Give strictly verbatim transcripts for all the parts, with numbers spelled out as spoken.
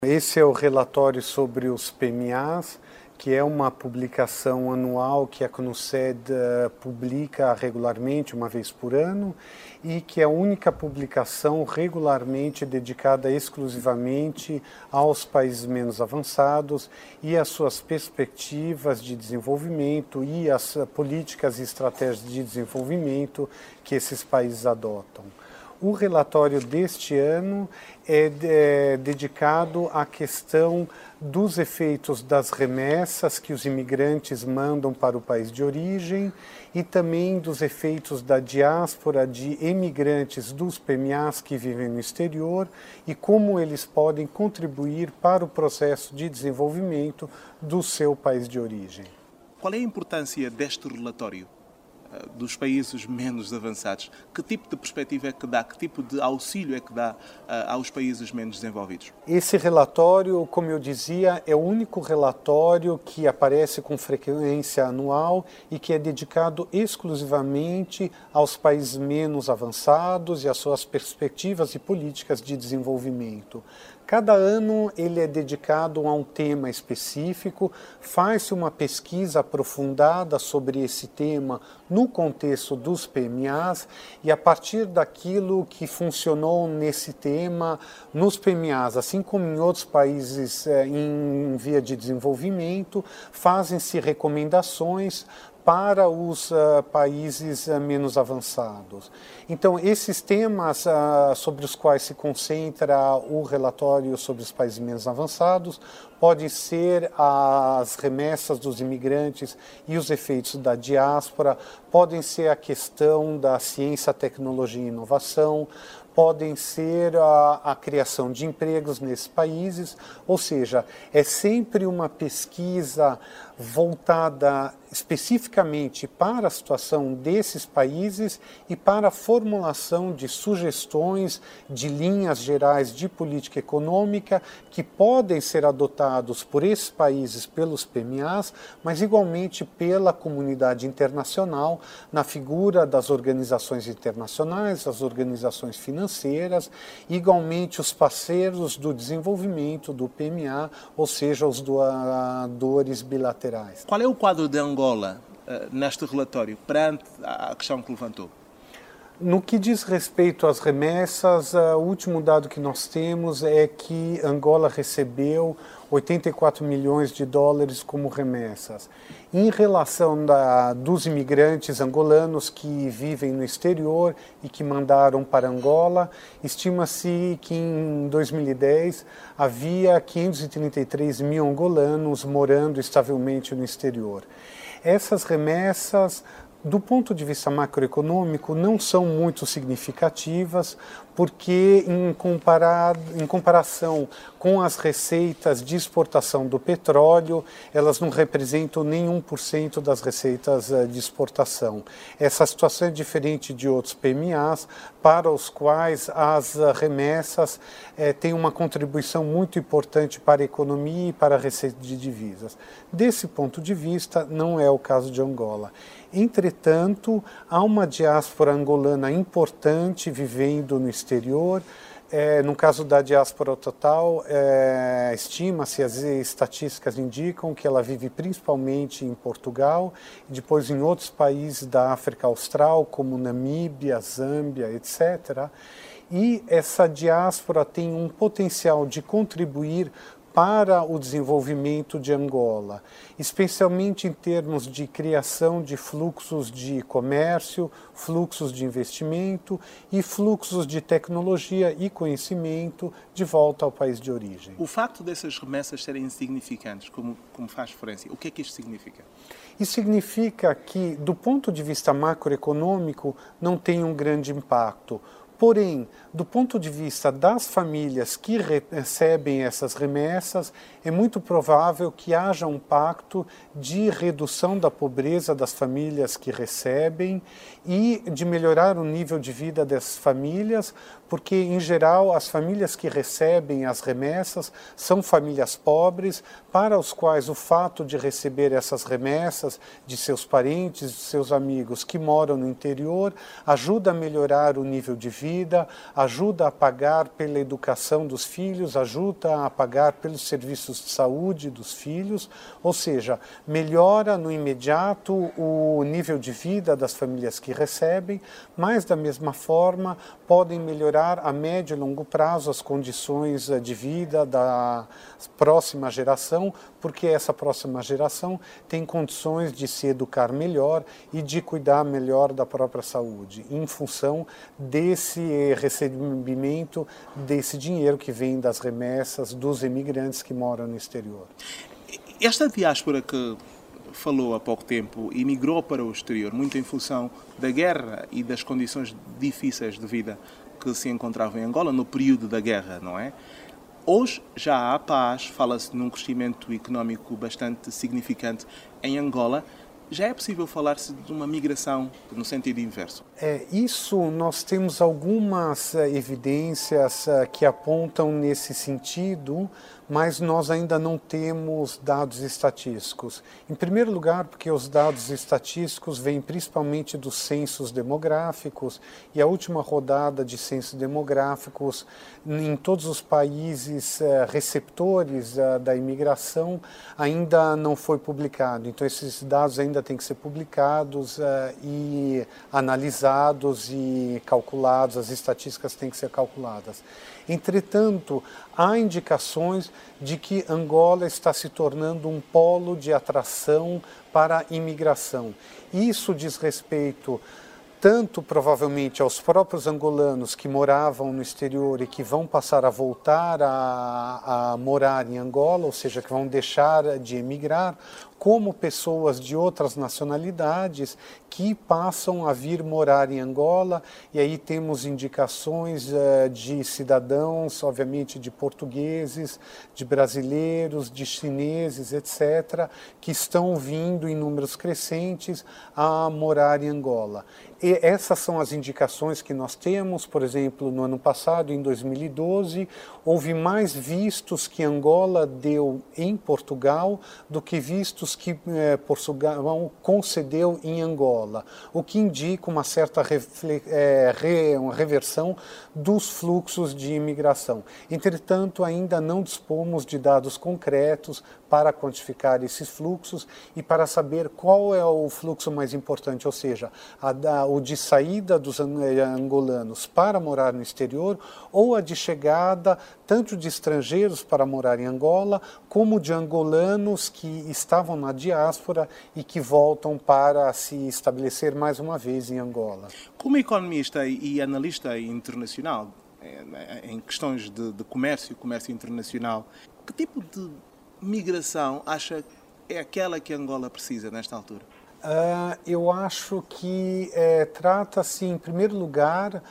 Esse é o relatório sobre os P M As, que é uma publicação anual que a CNUSED publica regularmente, uma vez por ano, e que é a única publicação regularmente dedicada exclusivamente aos países menos avançados e às suas perspectivas de desenvolvimento e as políticas e estratégias de desenvolvimento que esses países adotam. O relatório deste ano é, é dedicado à questão dos efeitos das remessas que os imigrantes mandam para o país de origem e também dos efeitos da diáspora de imigrantes dos P M As que vivem no exterior e como eles podem contribuir para o processo de desenvolvimento do seu país de origem. Qual é a importância deste relatório dos países menos avançados? Que tipo de perspectiva é que dá? Que tipo de auxílio é que dá uh, aos países menos desenvolvidos? Esse relatório, como eu dizia, é o único relatório que aparece com frequência anual e que é dedicado exclusivamente aos países menos avançados e às suas perspectivas e políticas de desenvolvimento. Cada ano ele é dedicado a um tema específico, faz-se uma pesquisa aprofundada sobre esse tema no contexto dos P M As e a partir daquilo que funcionou nesse tema nos P M As, assim como em outros países eh, em via de desenvolvimento, fazem-se recomendações para os uh, países uh, menos avançados. Então, esses temas uh, sobre os quais se concentra o relatório sobre os países menos avançados podem ser as remessas dos imigrantes e os efeitos da diáspora, podem ser a questão da ciência, tecnologia e inovação, podem ser a, a criação de empregos nesses países, ou seja, é sempre uma pesquisa voltada especificamente para a situação desses países e para a formulação de sugestões de linhas gerais de política econômica que podem ser adotados por esses países pelos P M As, mas igualmente pela comunidade internacional, na figura das organizações internacionais, das organizações financeiras, igualmente os parceiros do desenvolvimento do P M A, ou seja, os doadores bilaterais. Qual é o quadro de Angola uh, neste relatório, perante a questão que levantou? No que diz respeito às remessas, uh, o último dado que nós temos é que Angola recebeu oitenta e quatro milhões de dólares como remessas. Em relação da, dos imigrantes angolanos que vivem no exterior e que mandaram para Angola, estima-se que em dois mil e dez havia quinhentos e trinta e três mil angolanos morando estavelmente no exterior. Essas remessas, do ponto de vista macroeconômico, não são muito significativas, porque em, comparar, em comparação com as receitas de exportação do petróleo, elas não representam nem um por cento das receitas de exportação. Essa situação é diferente de outros P M As, para os quais as remessas eh, têm uma contribuição muito importante para a economia e para a receita de divisas. Desse ponto de vista, não é o caso de Angola. Entretanto, há uma diáspora angolana importante vivendo no exterior. É, no caso da diáspora total, é, estima-se, as estatísticas indicam que ela vive principalmente em Portugal, depois em outros países da África Austral, como Namíbia, Zâmbia, etcétera. E essa diáspora tem um potencial de contribuir para o desenvolvimento de Angola, especialmente em termos de criação de fluxos de comércio, fluxos de investimento e fluxos de tecnologia e conhecimento de volta ao país de origem. O facto dessas remessas serem insignificantes, como, como faz referência, o que é que isto significa? Isso significa que, do ponto de vista macroeconômico, não tem um grande impacto. Porém, do ponto de vista das famílias que recebem essas remessas, é muito provável que haja um pacto de redução da pobreza das famílias que recebem e de melhorar o nível de vida dessas famílias, porque, em geral, as famílias que recebem as remessas são famílias pobres, para os quais o fato de receber essas remessas de seus parentes, de seus amigos que moram no interior, ajuda a melhorar o nível de vida, ajuda a pagar pela educação dos filhos, ajuda a pagar pelos serviços de saúde dos filhos, ou seja, melhora no imediato o nível de vida das famílias que recebem, mas da mesma forma podem melhorar a médio e longo prazo as condições de vida da próxima geração, porque essa próxima geração tem condições de se educar melhor e de cuidar melhor da própria saúde, em função desse recebimento, desse dinheiro que vem das remessas dos imigrantes que moram no exterior. Esta diáspora que falou há pouco tempo e migrou para o exterior, muito em função da guerra e das condições difíceis de vida que se encontravam em Angola no período da guerra, não é? Hoje já há paz, fala-se num crescimento económico bastante significante em Angola. Já é possível falar-se de uma migração no sentido inverso? É, isso nós temos algumas uh, evidências uh, que apontam nesse sentido, mas nós ainda não temos dados estatísticos. Em primeiro lugar, porque os dados estatísticos vêm principalmente dos censos demográficos, e a última rodada de censos demográficos em todos os países uh, receptores uh, da imigração ainda não foi publicado. Então esses dados ainda têm que ser publicados uh, e analisados e calculados, as estatísticas têm que ser calculadas. Entretanto, há indicações de que Angola está se tornando um polo de atração para a imigração. Isso diz respeito tanto provavelmente aos próprios angolanos que moravam no exterior e que vão passar a voltar a, a morar em Angola, ou seja, que vão deixar de emigrar, como pessoas de outras nacionalidades que passam a vir morar em Angola, e aí temos indicações uh, de cidadãos, obviamente de portugueses, de brasileiros, de chineses, etcétera, que estão vindo em números crescentes a morar em Angola. E essas são as indicações que nós temos. Por exemplo, no ano passado, em dois mil e doze, houve mais vistos que Angola deu em Portugal do que vistos que eh, Portugal concedeu em Angola, o que indica uma certa refle eh, re uma reversão dos fluxos de imigração. Entretanto, ainda não dispomos de dados concretos para quantificar esses fluxos e para saber qual é o fluxo mais importante, ou seja, a da, o de saída dos angolanos para morar no exterior ou a de chegada tanto de estrangeiros para morar em Angola, como de angolanos que estavam na diáspora e que voltam para se estabelecer mais uma vez em Angola. Como economista e analista internacional, em questões de, de comércio, comércio internacional, que tipo de migração acha é aquela que Angola precisa nesta altura? Uh, eu acho que é, trata-se, em primeiro lugar,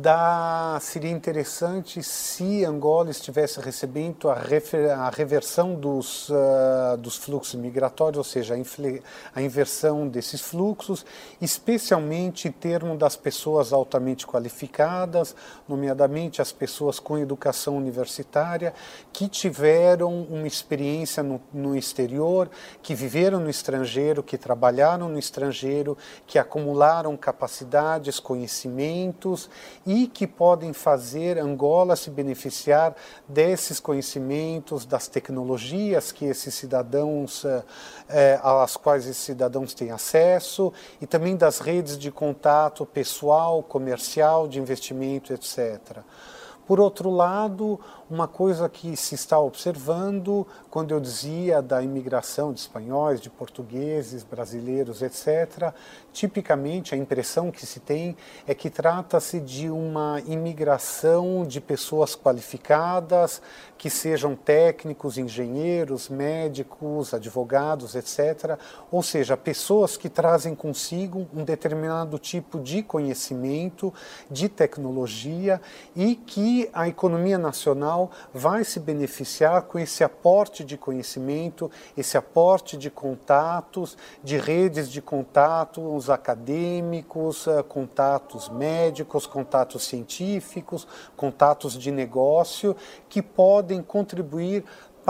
da, seria interessante se Angola estivesse recebendo a, refer, a reversão dos, uh, dos fluxos migratórios, ou seja, a, infle, a inversão desses fluxos, especialmente em termos das pessoas altamente qualificadas, nomeadamente as pessoas com educação universitária, que tiveram uma experiência no, no exterior, que viveram no estrangeiro, que trabalharam no estrangeiro, que acumularam capacidades, conhecimentos e que podem fazer Angola se beneficiar desses conhecimentos, das tecnologias que esses cidadãos, eh, às quais esses cidadãos têm acesso, e também das redes de contato pessoal, comercial, de investimento, etcétera. Por outro lado, uma coisa que se está observando, quando eu dizia da imigração de espanhóis, de portugueses, brasileiros, etcétera, tipicamente a impressão que se tem é que trata-se de uma imigração de pessoas qualificadas, que sejam técnicos, engenheiros, médicos, advogados, etcétera, ou seja, pessoas que trazem consigo um determinado tipo de conhecimento, de tecnologia e que a economia nacional Nacional vai se beneficiar com esse aporte de conhecimento, esse aporte de contatos, de redes de contatos acadêmicos, contatos médicos, contatos científicos, contatos de negócio, que podem contribuir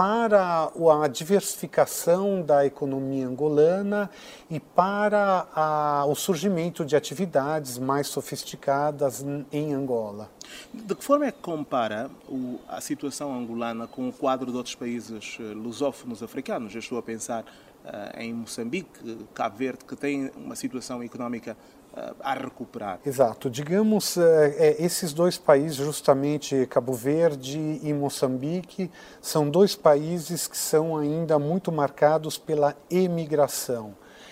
para a diversificação da economia angolana e para a, o surgimento de atividades mais sofisticadas em Angola. De que forma é que compara o, a situação angolana com o quadro de outros países lusófonos africanos? Eu estou a pensar uh, em Moçambique, Cabo Verde, que tem uma situação económica a recuperar. Exato. Digamos, esses dois países, justamente Cabo Verde e Moçambique, são dois países que são ainda muito marcados pela emigração.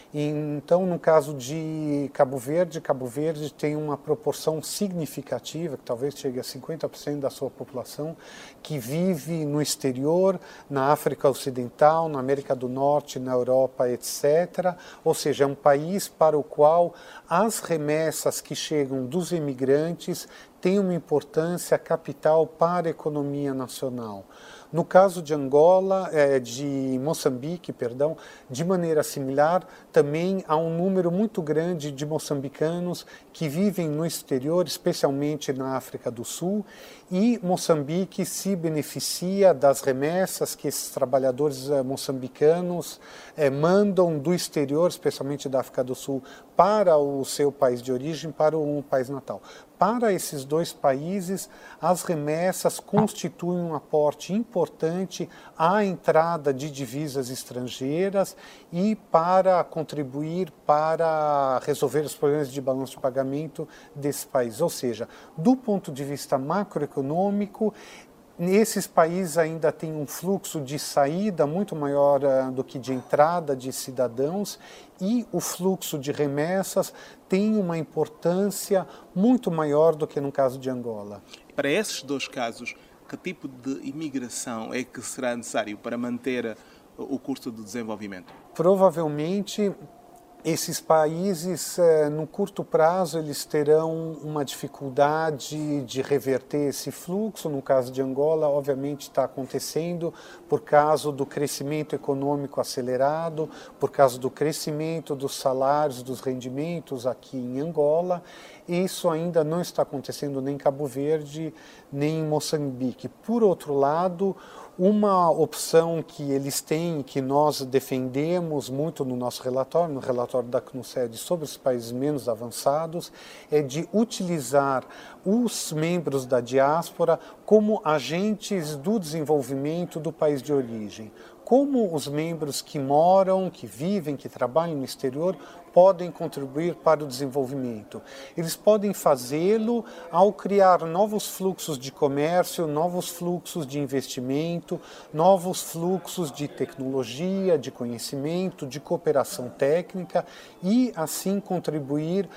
Então, no caso de Cabo Verde, Cabo Verde tem uma proporção significativa, que talvez chegue a cinquenta por cento da sua população, que vive no exterior, na África Ocidental, na América do Norte, na Europa, etcétera. Ou seja, é um país para o qual as remessas que chegam dos imigrantes têm uma importância capital para a economia nacional. No caso de Angola, é, de Moçambique, perdão, de maneira similar, também há um número muito grande de moçambicanos que vivem no exterior, especialmente na África do Sul, e Moçambique se beneficia das remessas que esses trabalhadores é, moçambicanos é, mandam do exterior, especialmente da África do Sul, para o seu país de origem, para o país natal. Para esses dois países, as remessas constituem um aporte importante à entrada de divisas estrangeiras e para contribuir para resolver os problemas de balanço de pagamento desse país. Ou seja, do ponto de vista macroeconômico, esses países ainda têm um fluxo de saída muito maior uh, do que de entrada de cidadãos e o fluxo de remessas tem uma importância muito maior do que no caso de Angola. Para esses dois casos, que tipo de imigração é que será necessário para manter o curso de desenvolvimento? Provavelmente, esses países, no curto prazo, eles terão uma dificuldade de reverter esse fluxo. No caso de Angola, obviamente está acontecendo por causa do crescimento econômico acelerado, por causa do crescimento dos salários, dos rendimentos aqui em Angola. Isso ainda não está acontecendo nem em Cabo Verde, nem em Moçambique. Por outro lado, uma opção que eles têm, que nós defendemos muito no nosso relatório, no relatório da CNUSED sobre os países menos avançados, é de utilizar os membros da diáspora como agentes do desenvolvimento do país de origem. Como os membros que moram, que vivem, que trabalham no exterior podem contribuir para o desenvolvimento? Eles podem fazê-lo ao criar novos fluxos de comércio, novos fluxos de investimento, novos fluxos de tecnologia, de conhecimento, de cooperação técnica e assim contribuir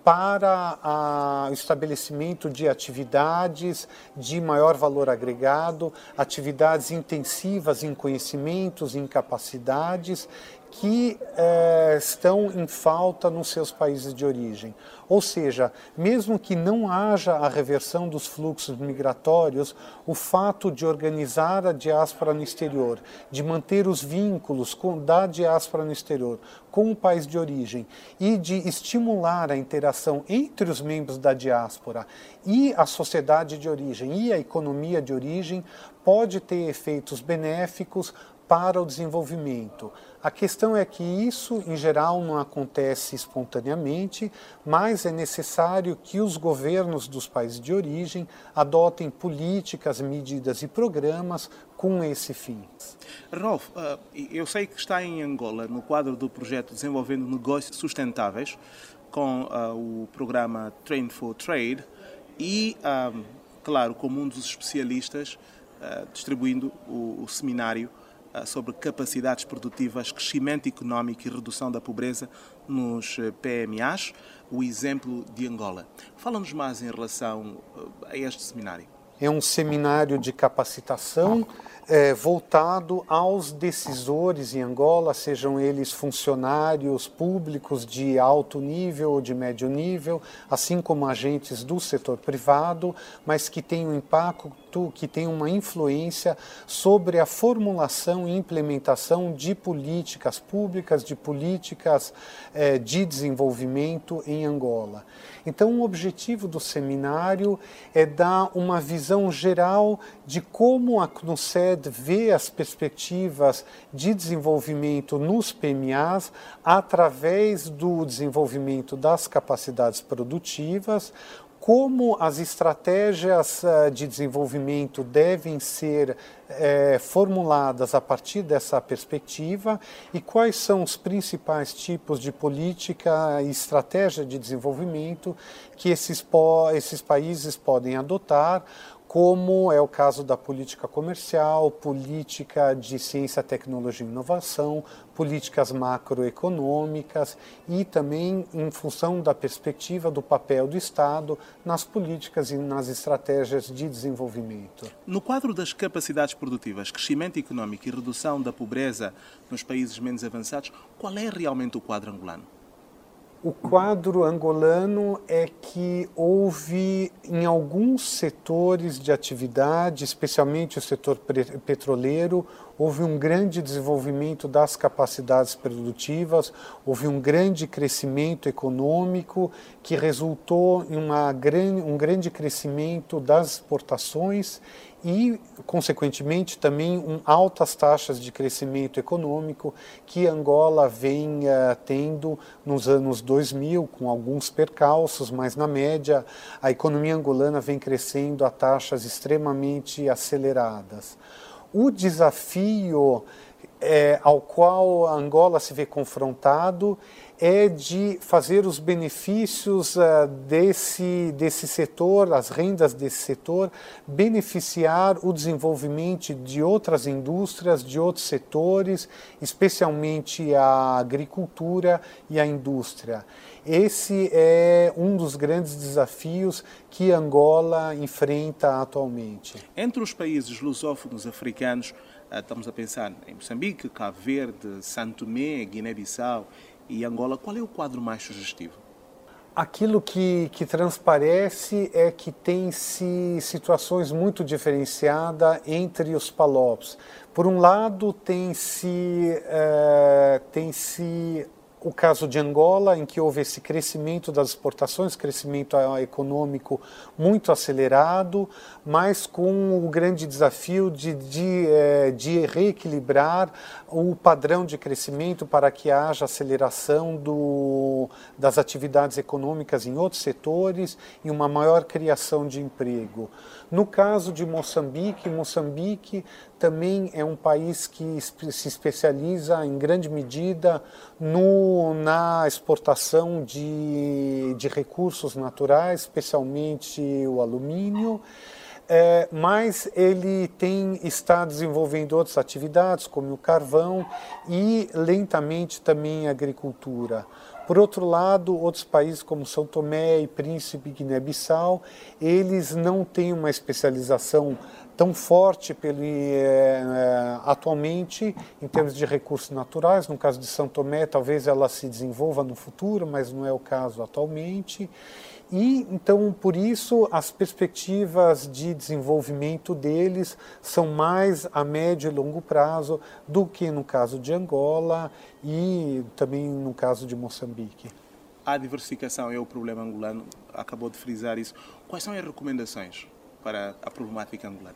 para a, o estabelecimento de atividades de maior valor agregado, atividades intensivas em conhecimentos, em capacidades, que eh, estão em falta nos seus países de origem. Ou seja, mesmo que não haja a reversão dos fluxos migratórios, o fato de organizar a diáspora no exterior, de manter os vínculos com, da diáspora no exterior com o país de origem e de estimular a interação entre os membros da diáspora e a sociedade de origem e a economia de origem pode ter efeitos benéficos para o desenvolvimento. A questão é que isso, em geral, não acontece espontaneamente, mas é necessário que os governos dos países de origem adotem políticas, medidas e programas com esse fim. Rolf, eu sei que está em Angola, no quadro do projeto Desenvolvendo Negócios Sustentáveis, com o programa Train for Trade e, claro, como um dos especialistas, distribuindo o seminário sobre capacidades produtivas, crescimento económico e redução da pobreza nos P M As, o exemplo de Angola. Fala-nos mais em relação a este seminário. É um seminário de capacitação é, voltado aos decisores em Angola, sejam eles funcionários públicos de alto nível ou de médio nível, assim como agentes do setor privado, mas que têm um impacto aspecto que tem uma influência sobre a formulação e implementação de políticas públicas, de políticas eh, de desenvolvimento em Angola. Então, o objetivo do seminário é dar uma visão geral de como a CNUSED vê as perspectivas de desenvolvimento nos P M As através do desenvolvimento das capacidades produtivas, como as estratégias de desenvolvimento devem ser é, formuladas a partir dessa perspectiva e quais são os principais tipos de política e estratégia de desenvolvimento que esses, esses países podem adotar, como é o caso da política comercial, política de ciência, tecnologia e inovação, políticas macroeconômicas e também em função da perspectiva do papel do Estado nas políticas e nas estratégias de desenvolvimento. No quadro das capacidades produtivas, crescimento econômico e redução da pobreza nos países menos avançados, qual é realmente o quadro angolano? O quadro angolano é que houve, em alguns setores de atividade, especialmente o setor petroleiro, houve um grande desenvolvimento das capacidades produtivas, houve um grande crescimento econômico que resultou em uma grande, um grande crescimento das exportações e, consequentemente, também um, altas taxas de crescimento econômico que Angola vem uh, tendo nos anos dois mil, com alguns percalços, mas, na média, a economia angolana vem crescendo a taxas extremamente aceleradas. O desafio é, ao qual a Angola se vê confrontado é de fazer os benefícios uh, desse, desse setor, as rendas desse setor, beneficiar o desenvolvimento de outras indústrias, de outros setores, especialmente a agricultura e a indústria. Esse é um dos grandes desafios que Angola enfrenta atualmente. Entre os países lusófonos africanos, estamos a pensar em Moçambique, Cabo Verde, Santo Tomé, Guiné-Bissau e Angola, qual é o quadro mais sugestivo? Aquilo que, que transparece é que tem-se situações muito diferenciadas entre os P A L O Ps. Por um lado, tem-se uh, tem-se o caso de Angola, em que houve esse crescimento das exportações, crescimento econômico muito acelerado, mas com o grande desafio de, de, de reequilibrar o padrão de crescimento para que haja aceleração do, das atividades econômicas em outros setores e uma maior criação de emprego. No caso de Moçambique, Moçambique também é um país que se especializa em grande medida no, na exportação de, de recursos naturais, especialmente o alumínio, é, mas ele tem, está desenvolvendo outras atividades, como o carvão e lentamente também a agricultura. Por outro lado, outros países como São Tomé e Príncipe, Guiné-Bissau, eles não têm uma especialização tão forte pelo, é, atualmente em termos de recursos naturais. No caso de São Tomé, talvez ela se desenvolva no futuro, mas não é o caso atualmente. E, então, por isso, as perspectivas de desenvolvimento deles são mais a médio e longo prazo do que no caso de Angola e também no caso de Moçambique. A diversificação é o problema angolano, acabou de frisar isso. Quais são as recomendações para a problemática angolana?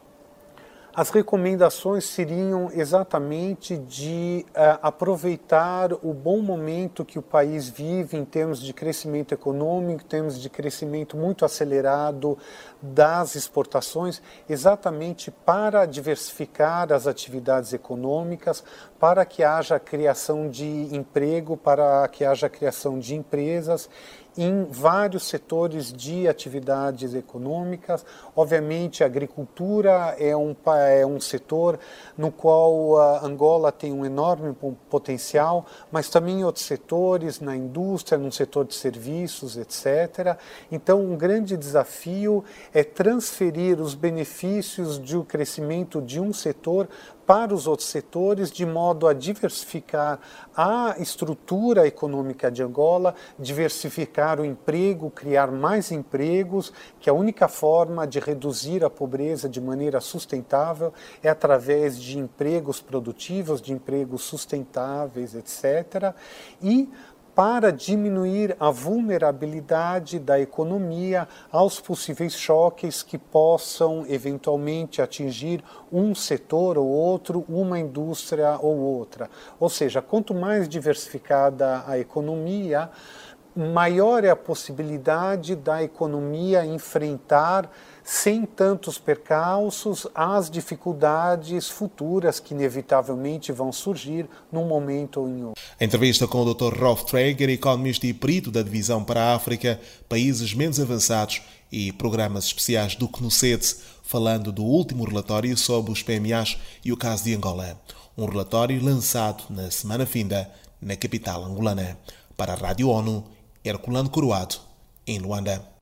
As recomendações seriam exatamente de uh, aproveitar o bom momento que o país vive em termos de crescimento econômico, em termos de crescimento muito acelerado das exportações, exatamente para diversificar as atividades econômicas, para que haja criação de emprego, para que haja criação de empresas em vários setores de atividades econômicas. Obviamente, a agricultura é um, é um setor no qual a Angola tem um enorme potencial, mas também em outros setores, na indústria, no setor de serviços, etcétera. Então, um grande desafio é transferir os benefícios do crescimento de um setor para os outros setores, de modo a diversificar a estrutura econômica de Angola, diversificar gerar o emprego, criar mais empregos, que a única forma de reduzir a pobreza de maneira sustentável é através de empregos produtivos, de empregos sustentáveis, etcétera. E para diminuir a vulnerabilidade da economia aos possíveis choques que possam eventualmente atingir um setor ou outro, uma indústria ou outra. Ou seja, quanto mais diversificada a economia, maior é a possibilidade da economia enfrentar, sem tantos percalços, as dificuldades futuras que inevitavelmente vão surgir num momento ou em outro. A entrevista com o doutor Rolf Traeger, economista e perito da Divisão para a África, Países Menos Avançados e Programas Especiais do C N U S E D S, falando do último relatório sobre os P M As e o caso de Angola. Um relatório lançado na semana finda na capital angolana. Para a Rádio ONU, Herculano Coroado, em Luanda.